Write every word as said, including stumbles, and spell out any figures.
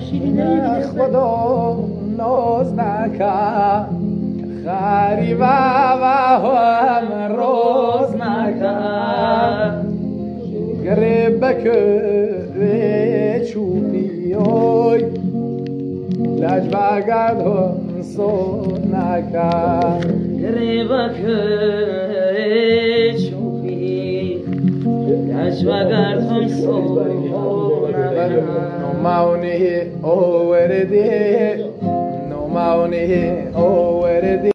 خدا ناز نکن غریبه و هم روز نکن گریبه که چوبی اوی لجبه گردم سو نکن گریبه که چوبی لجبه گردم سو نکن نمونه اوردی نمونه اوردی